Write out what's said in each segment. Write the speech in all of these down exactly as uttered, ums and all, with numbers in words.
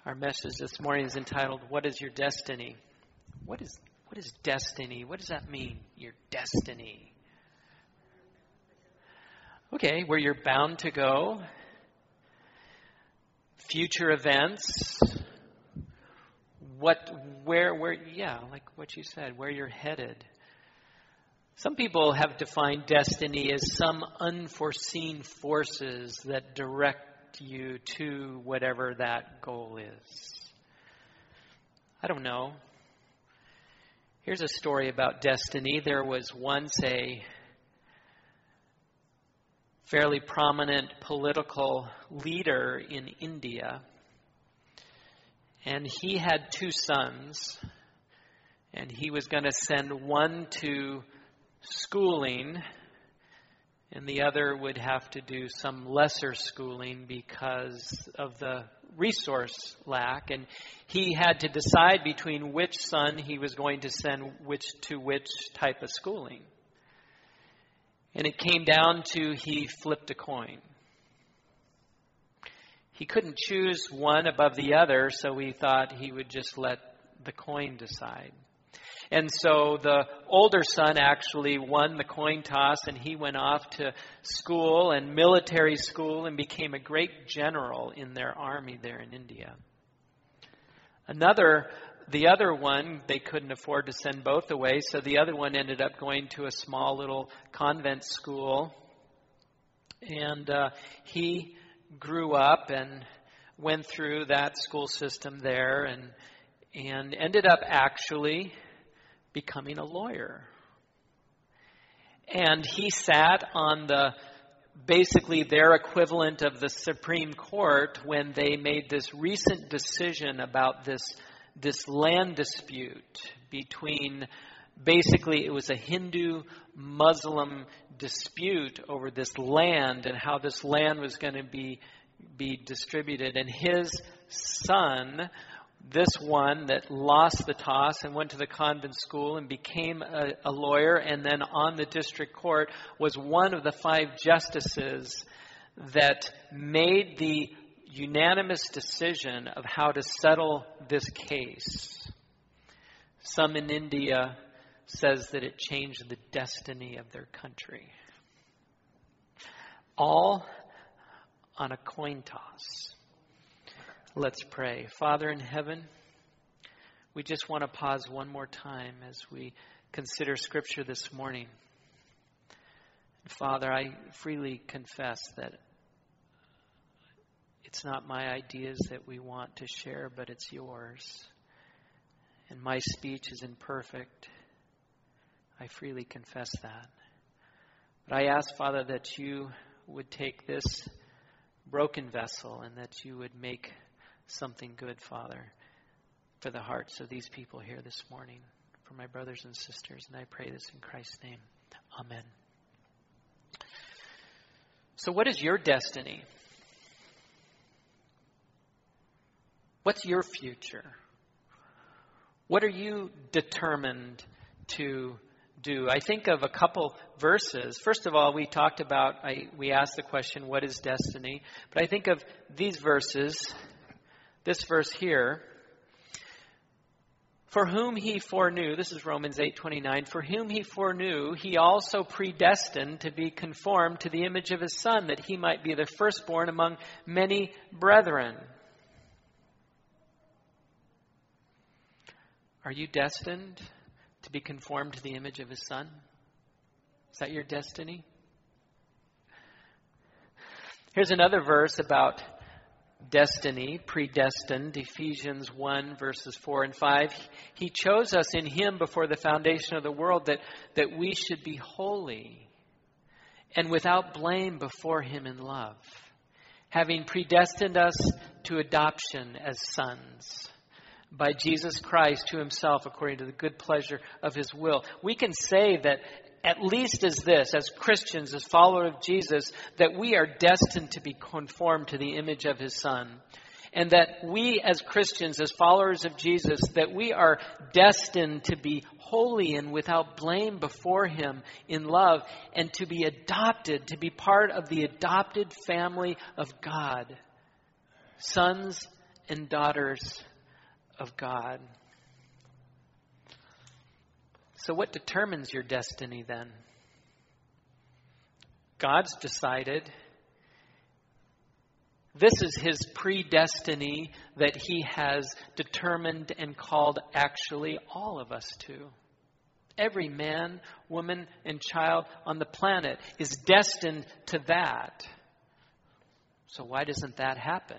Our message this morning is entitled, What is Your Destiny? What is what is destiny? What does that mean, your destiny? Okay, where you're bound to go, future events, what, where, where, yeah, like what you said, where you're headed. Some people have defined destiny as some unforeseen forces that direct you to whatever that goal is. I don't know. Here's a story about destiny. There was once a fairly prominent political leader in India, and he had two sons, and he was going to send one to schooling, and the other would have to do some lesser schooling because of the resource lack. And he had to decide between which son he was going to send which to which type of schooling. And it came down to he flipped a coin. He couldn't choose one above the other, so he thought he would just let the coin decide. And so the older son actually won the coin toss, and he went off to school and military school and became a great general in their army there in India. Another, the other one, they couldn't afford to send both away, so the other one ended up going to a small little convent school. And uh, he grew up and went through that school system there and and ended up actually becoming a lawyer. And he sat on the, basically their equivalent of the Supreme Court when they made this recent decision about this, this land dispute between, basically it was a Hindu-Muslim dispute over this land and how this land was going to be, be distributed. And his son, this one that lost the toss and went to the convent school and became a, a lawyer and then on the district court, was one of the five justices that made the unanimous decision of how to settle this case. Some in India says that it changed the destiny of their country. All on a coin toss. Let's pray. Father in heaven, we just want to pause one more time as we consider Scripture this morning. Father, I freely confess that it's not my ideas that we want to share, but it's yours. And my speech is imperfect. I freely confess that. But I ask, Father, that you would take this broken vessel and that you would make something good, Father, for the hearts of these people here this morning, for my brothers and sisters. And I pray this in Christ's name. Amen. So what is your destiny? What's your future? What are you determined to do? I think of a couple verses. First of all, we talked about, I, we asked the question, what is destiny? But I think of these verses. This verse here, for whom he foreknew, this is Romans eight twenty-nine, for whom he foreknew, he also predestined to be conformed to the image of his Son, that he might be the firstborn among many brethren. Are you destined to be conformed to the image of his Son? Is that your destiny? Here's another verse about destiny, predestined, Ephesians one, verses four and five. He chose us in him before the foundation of the world that, that we should be holy and without blame before him in love, having predestined us to adoption as sons by Jesus Christ to himself according to the good pleasure of his will. We can say that at least as this, as Christians, as followers of Jesus, that we are destined to be conformed to the image of his Son. And that we as Christians, as followers of Jesus, that we are destined to be holy and without blame before him in love, and to be adopted, to be part of the adopted family of God. Sons and daughters of God. So what determines your destiny then? God's decided. This is his predestiny that he has determined and called actually all of us to. Every man, woman, and child on the planet is destined to that. So why doesn't that happen?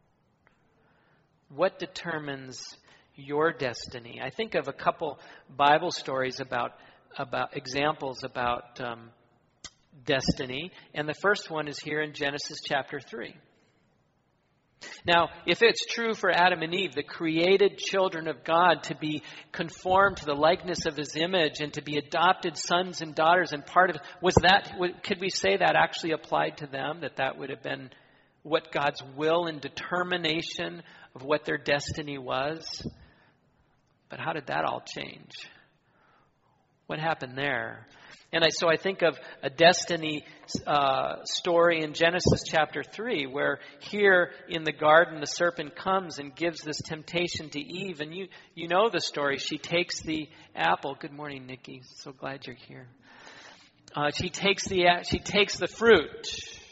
What determines your destiny? I think of a couple Bible stories about, about examples about um, destiny. And the first one is here in Genesis chapter three. Now, if it's true for Adam and Eve, the created children of God, to be conformed to the likeness of his image and to be adopted sons and daughters, and part of it, was that, could we say that actually applied to them, that that would have been what God's will and determination of what their destiny was? But how did that all change? What happened there? And I, so I think of a destiny uh, story in Genesis chapter three, where here in the garden the serpent comes and gives this temptation to Eve. And you, you know the story. She takes the apple. Good morning, Nikki. So glad you're here. Uh, she takes the she takes the fruit,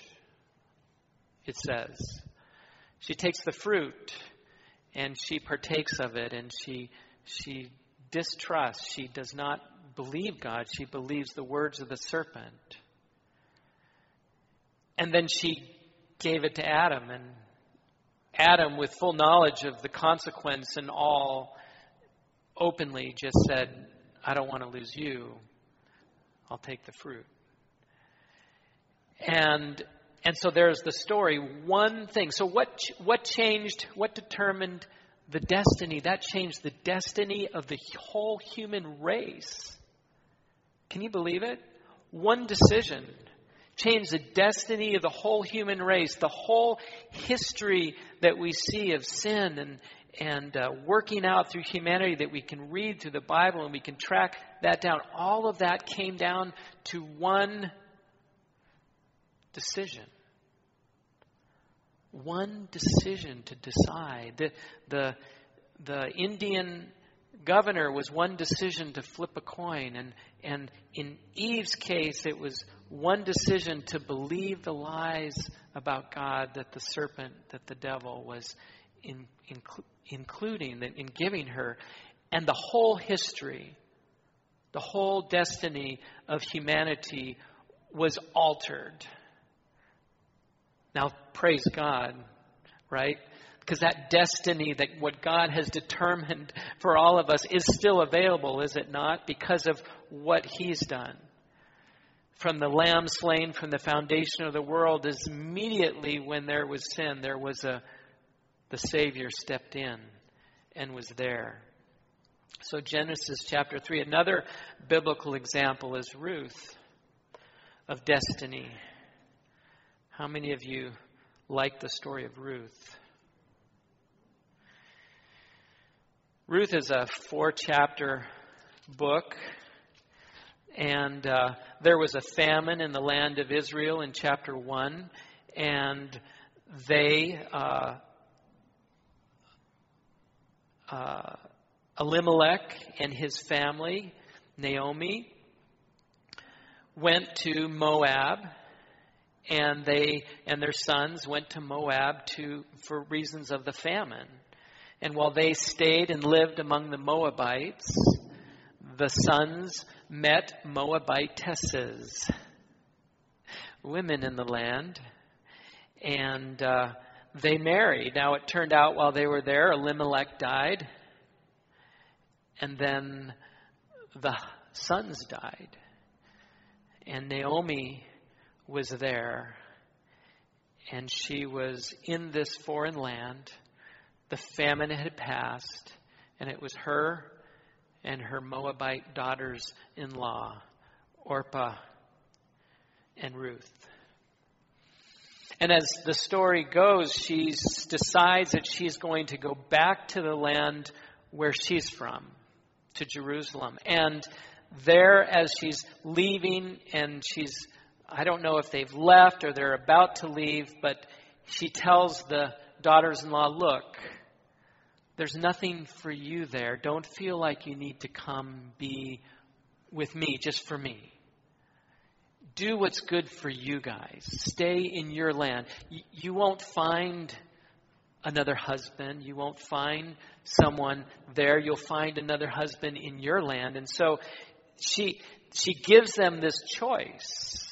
it says. She takes the fruit and she partakes of it, and she she distrusts. She does not believe God. She believes the words of the serpent. And then she gave it to Adam, and Adam, with full knowledge of the consequence and all, openly just said, I don't want to lose you. I'll take the fruit. And and so there's the story. One thing. So what what changed? What determined the destiny? That changed the destiny of the whole human race. Can you believe it? One decision changed the destiny of the whole human race. The whole history that we see of sin and and uh, working out through humanity that we can read through the Bible, and we can track that down. All of that came down to one decision. One decision to decide. The the the Indian governor was one decision to flip a coin, and and in Eve's case it was one decision to believe the lies about God that the serpent, that the devil was in, in, including in giving her. And the whole history, the whole destiny of humanity was altered. Now, praise God, right? Because that destiny, that what God has determined for all of us, is still available, is it not? Because of what He's done. From the lamb slain from the foundation of the world, is immediately when there was sin, there was a, the Savior stepped in and was there. So Genesis chapter three, another biblical example is Ruth, of destiny. How many of you like the story of Ruth? Ruth is a four-chapter book, and uh, there was a famine in the land of Israel in chapter one, and they, uh, uh, Elimelech and his family, Naomi, went to Moab, and they and their sons went to Moab to for reasons of the famine. And while they stayed and lived among the Moabites, the sons met Moabitesses, women in the land, and uh, they married. Now, it turned out while they were there, Elimelech died, and then the sons died. And Naomi was there, and she was in this foreign land. The famine had passed, and it was her and her Moabite daughters-in-law, Orpah and Ruth. And as the story goes, she decides that she's going to go back to the land where she's from, to Jerusalem. And there, as she's leaving, and she's, I don't know if they've left or they're about to leave, but she tells the daughters-in-law, look, There's nothing for you there. Don't feel like you need to come be with me just for me. Do what's good for you guys. Stay in your land. You, you won't find another husband. You won't find someone there. You'll find another husband in your land. And so she she gives them this choice.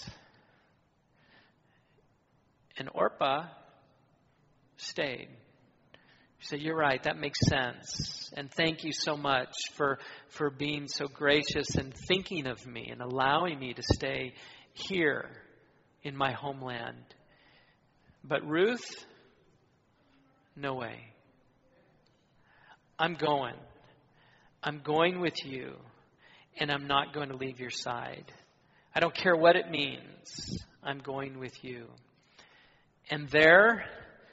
And Orpah stayed. She said, you're right, that makes sense. And thank you so much for, for being so gracious and thinking of me and allowing me to stay here in my homeland. But Ruth, no way. I'm going. I'm going with you, and I'm not going to leave your side. I don't care what it means. I'm going with you. And there,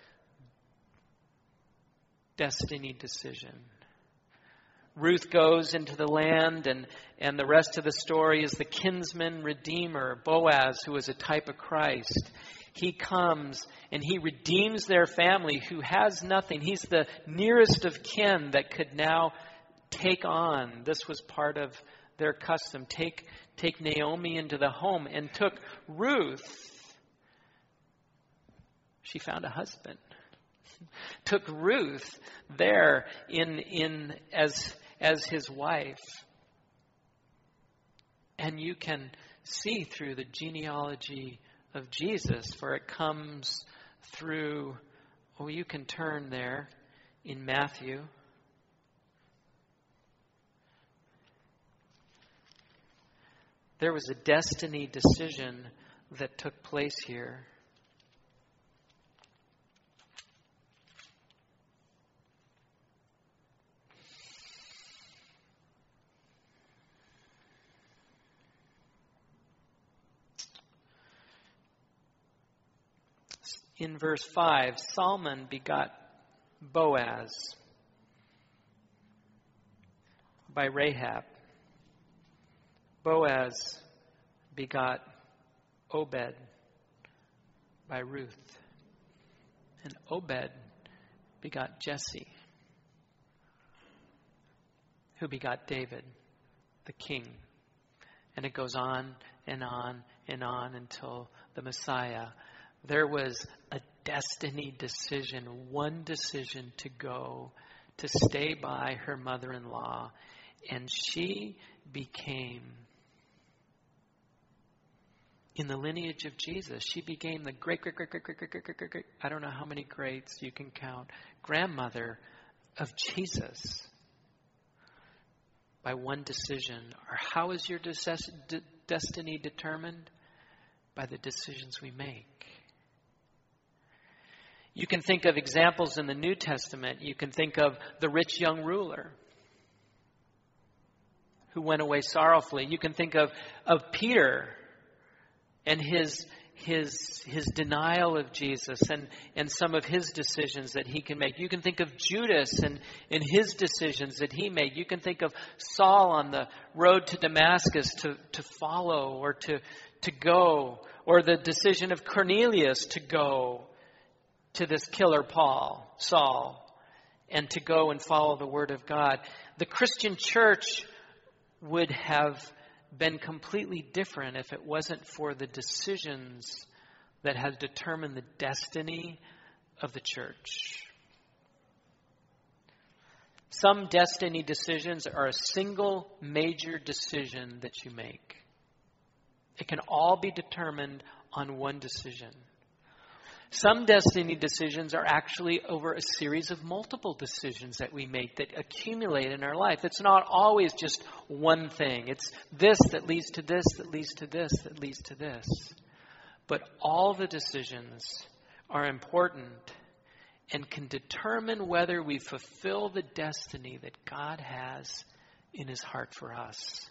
destiny decision. Ruth goes into the land, and, and the rest of the story is the kinsman redeemer, Boaz, who is a type of Christ. He comes and he redeems their family who has nothing. He's the nearest of kin that could now take on. This was part of their custom. Take, take Naomi into the home, and took Ruth. She found a husband. Took Ruth there in in as as his wife. And you can see through the genealogy of Jesus, for it comes through, oh, you can turn there in Matthew. There was a destiny decision that took place here. In verse five, Salmon begot Boaz by Rahab. Boaz begot Obed by Ruth. And Obed begot Jesse, who begot David, the king. And it goes on and on and on until the Messiah. There was a destiny decision, one decision to go, to stay by her mother-in-law. And she became, in the lineage of Jesus, she became the great, great, great, great, great, great, great, great, great, great, I don't know how many greats you can count, grandmother of Jesus by one decision. Or how is your de- destiny determined? By the decisions we make. You can think of examples in the New Testament. You can think of the rich young ruler who went away sorrowfully. You can think of, of Peter and his his his denial of Jesus and, and some of his decisions that he can make. You can think of Judas and, and his decisions that he made. You can think of Saul on the road to Damascus to, to follow or to, to go, or the decision of Cornelius to go to this killer Paul, Saul, and to go and follow the Word of God. The Christian church would have been completely different if it wasn't for the decisions that have determined the destiny of the church. Some destiny decisions are a single major decision that you make. It can all be determined on one decision. Some destiny decisions are actually over a series of multiple decisions that we make that accumulate in our life. It's not always just one thing. It's this that leads to this, that leads to this, that leads to this. But all the decisions are important and can determine whether we fulfill the destiny that God has in His heart for us.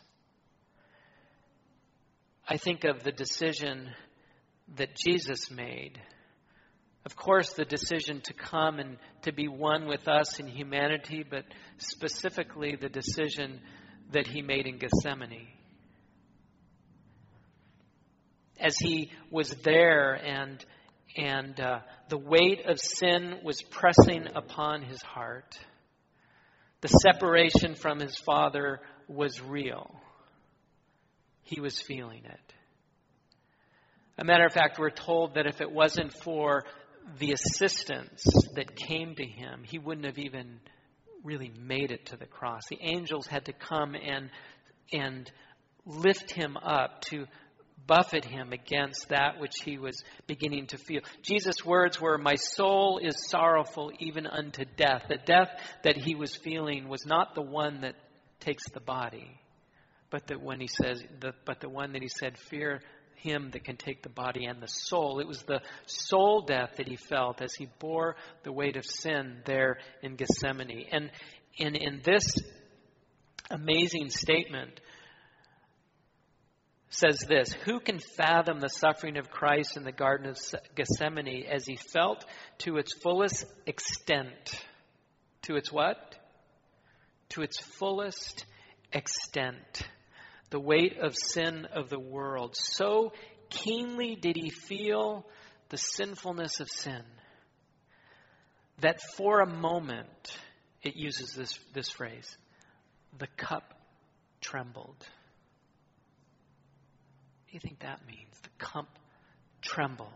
I think of the decision that Jesus made. Of course, the decision to come and to be one with us in humanity, but specifically the decision that He made in Gethsemane. As He was there and, and uh, the weight of sin was pressing upon His heart, The separation from his Father was real. He was feeling it. As a matter of fact, we're told that if it wasn't for the assistance that came to him, he wouldn't have even really made it to the cross. The angels had to come and and lift him up to buffet him against that which he was beginning to feel. Jesus' words were, "My soul is sorrowful even unto death." The death that he was feeling was not the one that takes the body, but that when he says, the, but the one that he said, "Fear him that can take the body and the soul." It was the soul death that he felt as he bore the weight of sin there in Gethsemane. And in, in this amazing statement says this: "Who can fathom the suffering of Christ in the Garden of Gethsemane as he felt to its fullest extent?" To its what? To its fullest extent. The weight of sin of the world. So keenly did he feel the sinfulness of sin that for a moment, it uses this, this phrase, the cup trembled. What do you think that means? The cup trembled.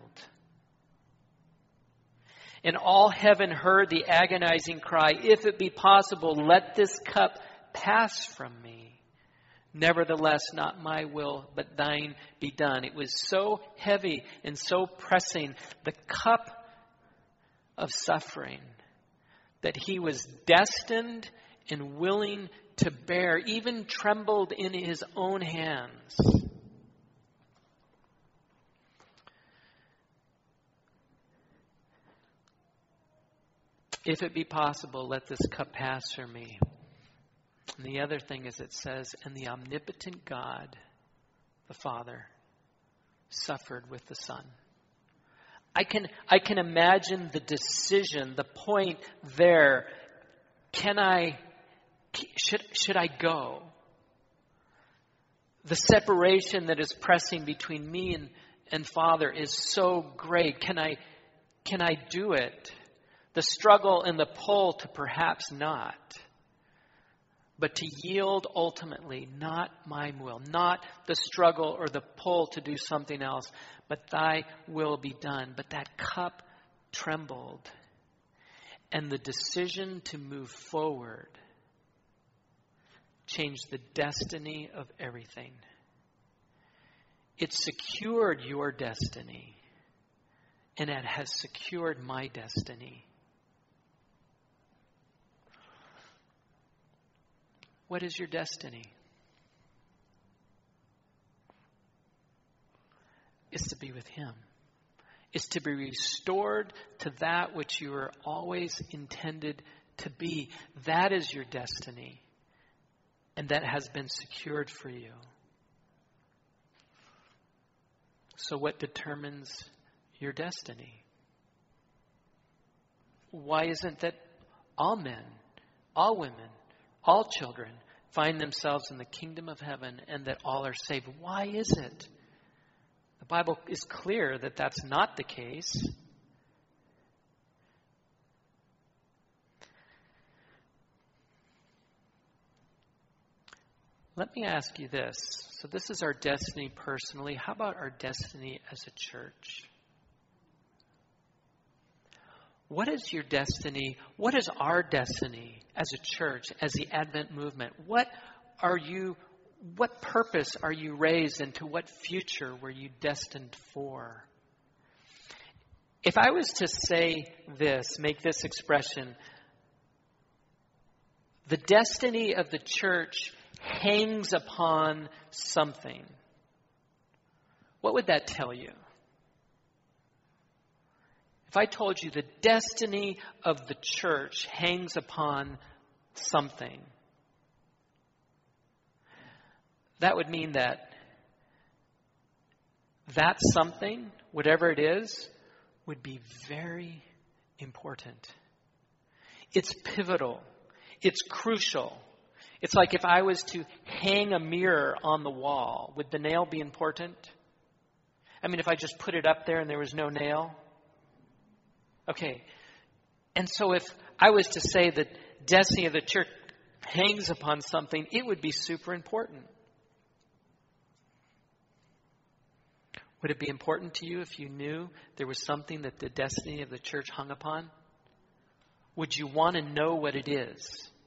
And all heaven heard the agonizing cry, "If it be possible, let this cup pass from me. Nevertheless, not my will, but thine be done." It was so heavy and so pressing, the cup of suffering, that he was destined and willing to bear, even trembled in his own hands. "If it be possible, let this cup pass from me." And the other thing is, it says, "And the omnipotent God, the Father, suffered with the Son." I can, I can imagine the decision, the point there. Can I, should, should I go? The separation that is pressing between me and, and Father is so great. Can I, can I do it? The struggle and the pull to perhaps not. But to yield ultimately, not my will, not the struggle or the pull to do something else, but thy will be done. But that cup trembled. And the decision to move forward changed the destiny of everything. It secured your destiny. And it has secured my destiny. What is your destiny? It's to be with Him. It's to be restored to that which you were always intended to be. That is your destiny. And that has been secured for you. So what determines your destiny? Why isn't that all men, all women, all children find themselves in the kingdom of heaven and that all are saved? Why is it? The Bible is clear that that's not the case. Let me ask you this. So this is our destiny personally. How about our destiny as a church? What is your destiny? What is our destiny as a church, as the Advent movement? What are you, what purpose are you raised, and to what future were you destined for? If I was to say this, make this expression, the destiny of the church hangs upon something, what would that tell you? If I told you the destiny of the church hangs upon something, that would mean that that something, whatever it is, would be very important. It's pivotal. It's crucial. It's like if I was to hang a mirror on the wall, would the nail be important? I mean, if I just put it up there and there was no nail? Okay. And so if I was to say the destiny of the church hangs upon something, it would be super important. Would it be important to you if you knew there was something that the destiny of the church hung upon? Would you want to know what it is?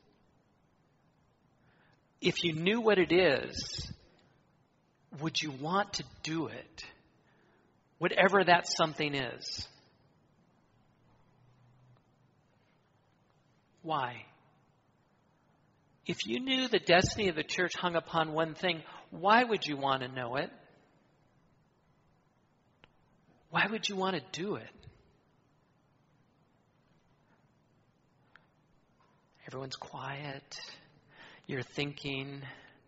If you knew what it is, would you want to do it? Whatever that something is. Why? If you knew the destiny of the church hung upon one thing, why would you want to know it? Why would you want to do it? Everyone's quiet. You're thinking.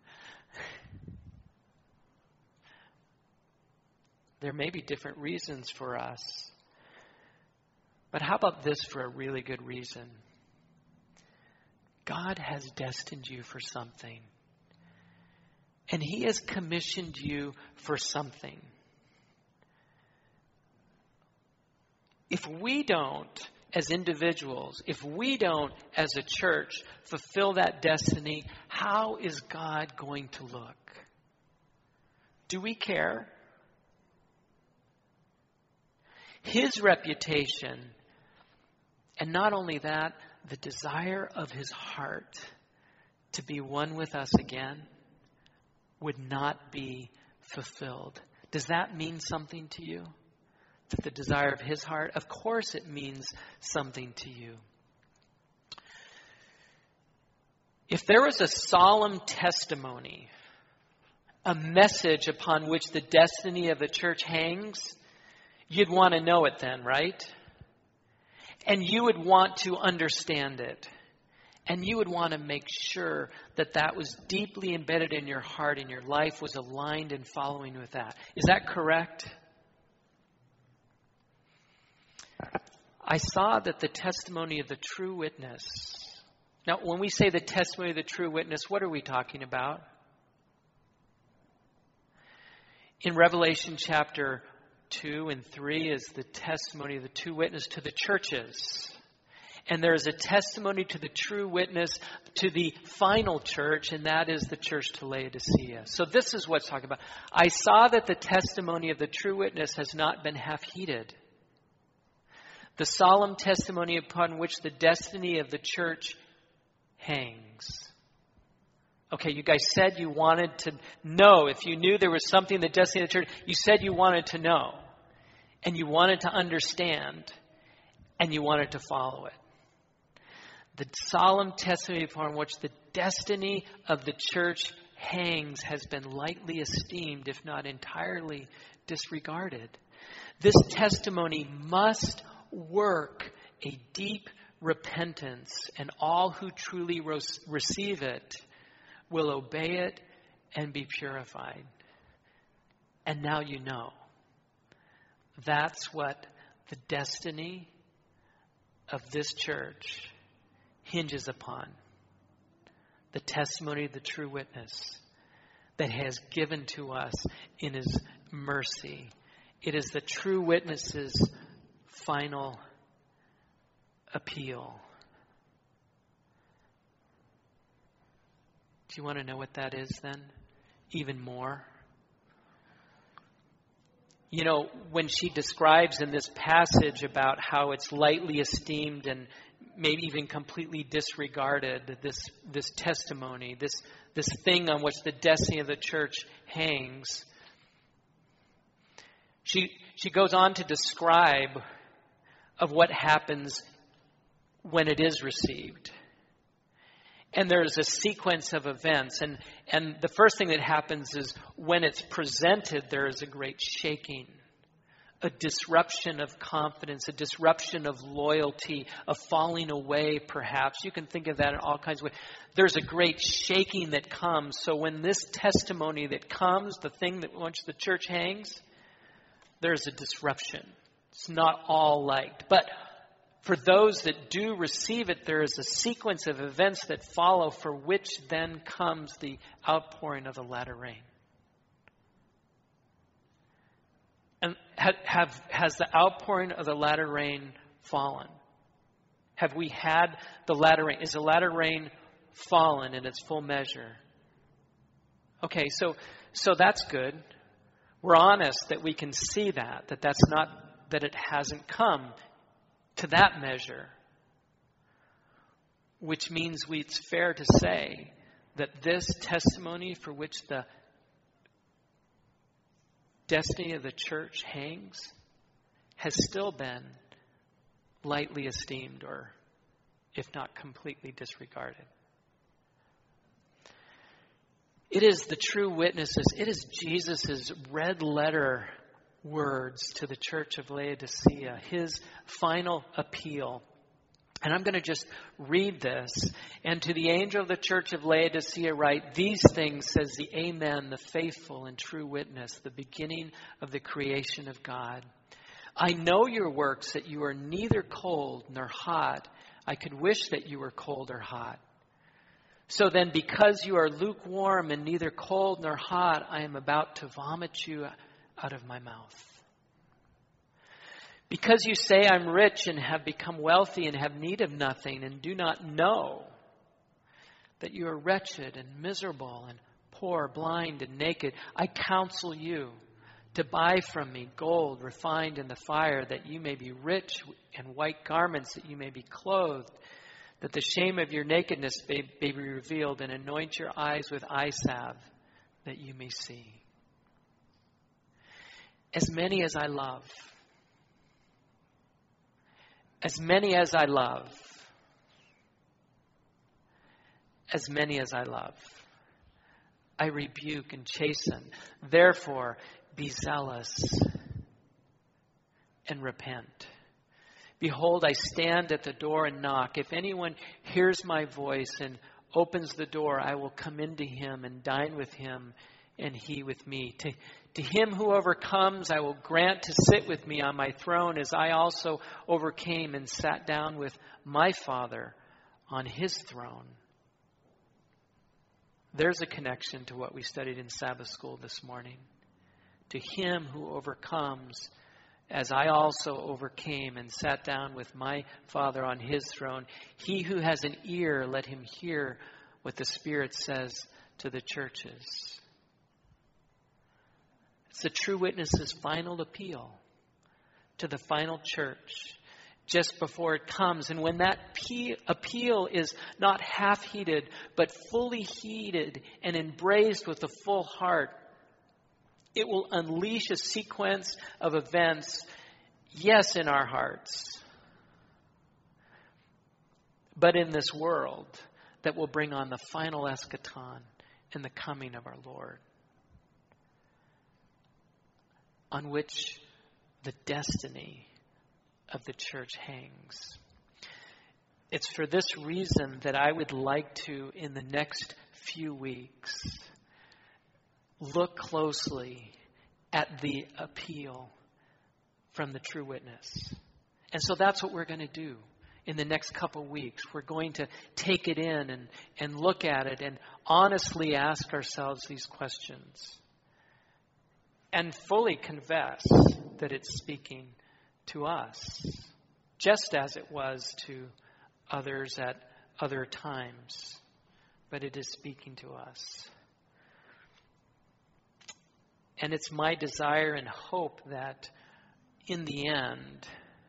There may be different reasons for us. But how about this for a really good reason? God has destined you for something. And He has commissioned you for something. If we don't, as individuals, if we don't, as a church, fulfill that destiny, how is God going to look? Do we care? His reputation, and not only that, the desire of His heart to be one with us again would not be fulfilled. Does that mean something to you? That the desire of His heart? Of course it means something to you. If there was a solemn testimony, a message upon which the destiny of the church hangs, you'd want to know it then, right? And you would want to understand it. And you would want to make sure that that was deeply embedded in your heart and your life was aligned and following with that. Is that correct? I saw that the testimony of the true witness. Now, when we say the testimony of the true witness, what are we talking about? In Revelation chapter two and three is the testimony of the two witnesses to the churches. And there is a testimony to the true witness to the final church, and that is the church to Laodicea. So this is what's talking about. I saw that the testimony of the true witness has not been half-heeded. The solemn testimony upon which the destiny of the church hangs. Okay, you guys said you wanted to know. If you knew there was something in the destiny of the church, you said you wanted to know. And you wanted to understand. And you wanted to follow it. The solemn testimony upon which the destiny of the church hangs has been lightly esteemed, if not entirely disregarded. This testimony must work a deep repentance, and all who truly ro- receive it will obey it and be purified. And now you know. That's what the destiny of this church hinges upon. The testimony of the true witness that has given to us in His mercy. It is the true witness's final appeal. Do you want to know what that is then? Even more? You know, when she describes in this passage about how it's lightly esteemed and maybe even completely disregarded, this this testimony, this this thing on which the destiny of the church hangs, she she goes on to describe of what happens when it is received. And there's a sequence of events. And, and the first thing that happens is when it's presented, there is a great shaking, a disruption of confidence, a disruption of loyalty, a falling away perhaps. You can think of that in all kinds of ways. There's a great shaking that comes. So when this testimony that comes, the thing that which the church hangs, there's a disruption. It's not all liked. But for those that do receive it, there is a sequence of events that follow, for which then comes the outpouring of the latter rain. And have, have has the outpouring of the latter rain fallen? Have we had the latter rain? Is the latter rain fallen in its full measure. Okay, so so that's good. We're honest that we can see that, that that's not, that it hasn't come to that measure. Which means we, it's fair to say that this testimony for which the destiny of the church hangs has still been lightly esteemed, or if not completely disregarded. It is the true witnesses. It is Jesus' red letter words to the church of Laodicea, his final appeal. And I'm going to just read this. And to the angel of the church of Laodicea write, these things says the Amen, the faithful and true witness, the beginning of the creation of God. I know your works, that you are neither cold nor hot. I could wish that you were cold or hot. So then, because you are lukewarm and neither cold nor hot, I am about to vomit you out of my mouth. Because you say I'm rich and have become wealthy and have need of nothing, and do not know that you are wretched and miserable and poor, blind and naked, I counsel you to buy from me gold refined in the fire, that you may be rich, and white garments, that you may be clothed, that the shame of your nakedness may be revealed, and anoint your eyes with eye salve, that you may see. As many as I love, as many as I love, as many as I love, I rebuke and chasten. Therefore, be zealous and repent. Behold, I stand at the door and knock. If anyone hears my voice and opens the door, I will come into him and dine with him, and he with me. To, to him who overcomes, I will grant to sit with me on my throne, as I also overcame and sat down with my Father on his throne. There's a connection to what we studied in Sabbath school this morning. To him who overcomes, as I also overcame and sat down with my Father on his throne. He who has an ear, let him hear what the Spirit says to the churches. It's the true witness's final appeal to the final church just before it comes. And when that appeal is not half-heeded, but fully heeded and embraced with a full heart, it will unleash a sequence of events, yes, in our hearts, but in this world, that will bring on the final eschaton and the coming of our Lord, on which the destiny of the church hangs. It's for this reason that I would like to, in the next few weeks, look closely at the appeal from the true witness. And so that's what we're going to do in the next couple weeks. We're going to take it in and, and look at it and honestly ask ourselves these questions. And fully confess that it's speaking to us, just as it was to others at other times. But it is speaking to us. And it's my desire and hope that in the end,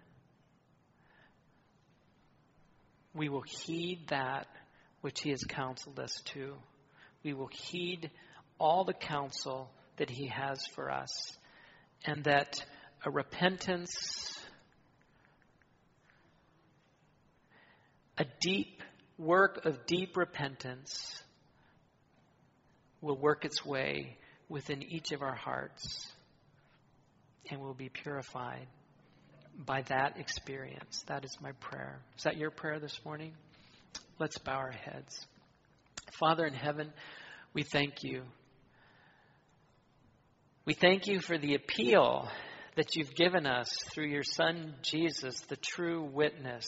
we will heed that which he has counseled us to. We will heed all the counsel that he has for us. And that a repentance, a deep work of deep repentance will work its way within each of our hearts, and we'll be purified by that experience. That is my prayer. Is that your prayer this morning? Let's bow our heads. Father in heaven, we thank you. We thank you for the appeal that you've given us through your Son, Jesus, the true witness,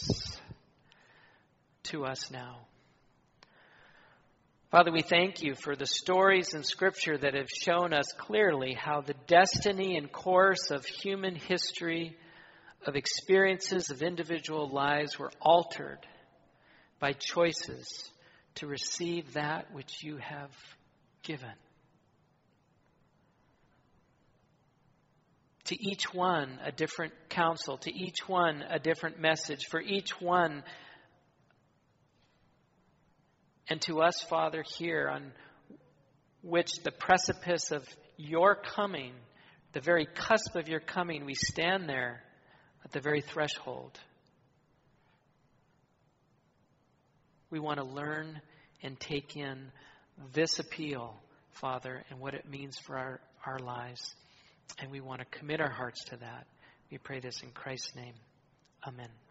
to us now. Father, we thank you for the stories in Scripture that have shown us clearly how the destiny and course of human history, of experiences of individual lives, were altered by choices to receive that which you have given. To each one, a different counsel. To each one, a different message. For each one, and to us, Father, here on which the precipice of your coming, the very cusp of your coming, we stand there at the very threshold. We want to learn and take in this appeal, Father, and what it means for our, our lives. And we want to commit our hearts to that. We pray this in Christ's name. Amen.